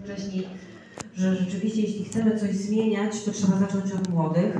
wcześniej, że rzeczywiście jeśli chcemy coś zmieniać, to trzeba zacząć od młodych.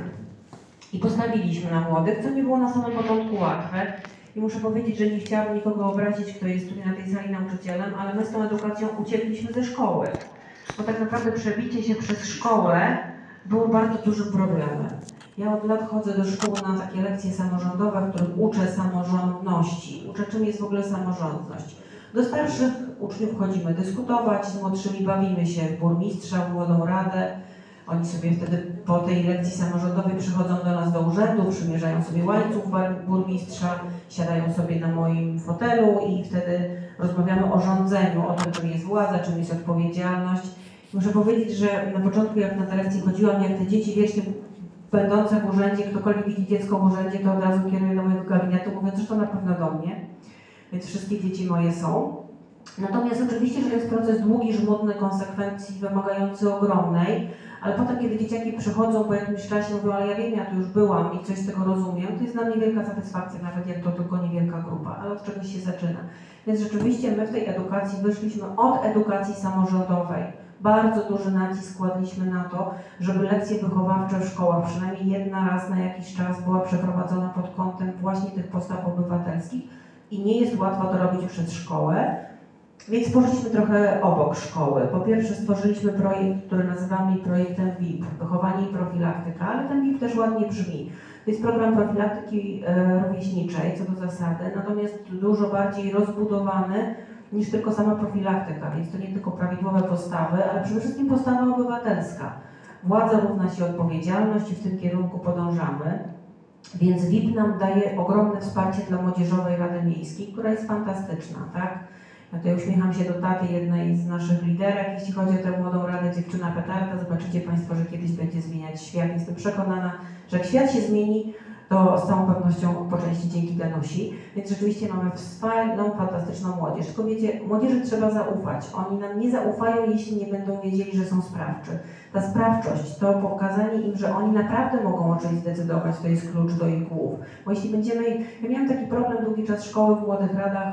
I postawiliśmy na młodych, co nie było na samym początku łatwe. I muszę powiedzieć, że nie chciałabym nikogo obrazić, kto jest tutaj na tej sali nauczycielem, ale my z tą edukacją uciekliśmy ze szkoły. Bo tak naprawdę przebicie się przez szkołę było bardzo dużym problemem. Ja od lat chodzę do szkół na takie lekcje samorządowe, w których uczę samorządności. Uczę, czym jest w ogóle samorządność. Do starszych uczniów chodzimy dyskutować, z młodszymi bawimy się w burmistrza, w młodą radę. Oni sobie wtedy po tej lekcji samorządowej przychodzą do nas do urzędu, przymierzają sobie łańcuch burmistrza, siadają sobie na moim fotelu i wtedy rozmawiamy o rządzeniu, o tym, czym jest władza, czym jest odpowiedzialność. Muszę powiedzieć, że na początku, jak na te lekcje chodziłam, jak te dzieci wiecznie będące w urzędzie, ktokolwiek widzi dziecko w urzędzie, to od razu kieruje do mojego gabinetu, mówiąc, że to na pewno do mnie. Więc wszystkie dzieci moje są. Natomiast oczywiście, że to jest proces długi, żmudny, konsekwencji wymagający ogromnej, ale potem, kiedy dzieciaki przychodzą po jakimś czasie, mówią, ale ja wiem, ja tu już byłam i coś z tego rozumiem, to jest dla mnie wielka satysfakcja, nawet jak to tylko niewielka grupa, ale od czegoś się zaczyna. Więc rzeczywiście my w tej edukacji wyszliśmy od edukacji samorządowej. Bardzo duży nacisk kładliśmy na to, żeby lekcje wychowawcze w szkołach, przynajmniej jedna raz na jakiś czas, była przeprowadzona pod kątem właśnie tych postaw obywatelskich i nie jest łatwo to robić przez szkołę. Więc poszliśmy trochę obok szkoły. Po pierwsze stworzyliśmy projekt, który nazywamy projektem VIP, wychowanie i profilaktyka, ale ten VIP też ładnie brzmi. To jest program profilaktyki rówieśniczej, co do zasady, natomiast dużo bardziej rozbudowany niż tylko sama profilaktyka, więc to nie tylko prawidłowe postawy, ale przede wszystkim postawa obywatelska. Władza równa się odpowiedzialność i w tym kierunku podążamy. Więc VIP nam daje ogromne wsparcie dla Młodzieżowej Rady Miejskiej, która jest fantastyczna, tak? Ja tutaj uśmiecham się do taty jednej z naszych liderek, jeśli chodzi o tę młodą radę, dziewczyna petarda. Zobaczycie Państwo, że kiedyś będzie zmieniać świat. Jestem przekonana, że jak świat się zmieni, to z całą pewnością po części dzięki Danusi. Więc rzeczywiście mamy fajną, fantastyczną młodzież. Tylko wiecie, młodzieży trzeba zaufać. Oni nam nie zaufają, jeśli nie będą wiedzieli, że są sprawczy. Ta sprawczość, to pokazanie im, że oni naprawdę mogą o czymś zdecydować, to jest klucz do ich głów. Bo jeśli będziemy... Ja miałam taki problem długi czas szkoły w młodych radach,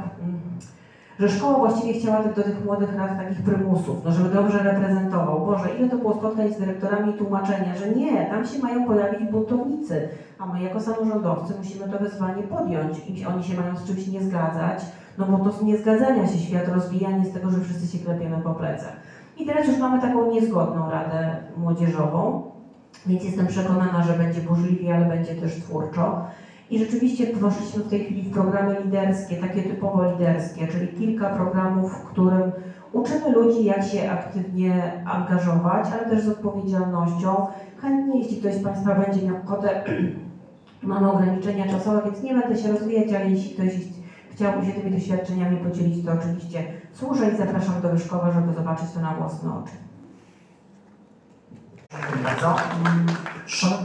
że szkoła właściwie chciała do tych młodych rad takich prymusów, no żeby dobrze reprezentował. Boże, ile to było spotkań z dyrektorami i tłumaczenia, że nie, tam się mają pojawić buntownicy, a my jako samorządowcy musimy to wyzwanie podjąć i oni się mają z czymś nie zgadzać, no bo to z niezgadzania się świat rozwija, nie z tego, że wszyscy się klepiemy po plecach. I teraz już mamy taką niezgodną radę młodzieżową, więc jestem przekonana, że będzie burzliwie, ale będzie też twórczo. I rzeczywiście poszliśmy w tej chwili w programy liderskie, takie typowo liderskie, czyli kilka programów, w którym uczymy ludzi, jak się aktywnie angażować, ale też z odpowiedzialnością. Chętnie, jeśli ktoś z Państwa będzie miał ochotę, mamy ograniczenia czasowe, więc nie będę się rozwijać, ale jeśli ktoś chciałby się tymi doświadczeniami podzielić, to oczywiście służę i zapraszam do Wyszkowa, żeby zobaczyć to na własne oczy. Dziękuję bardzo.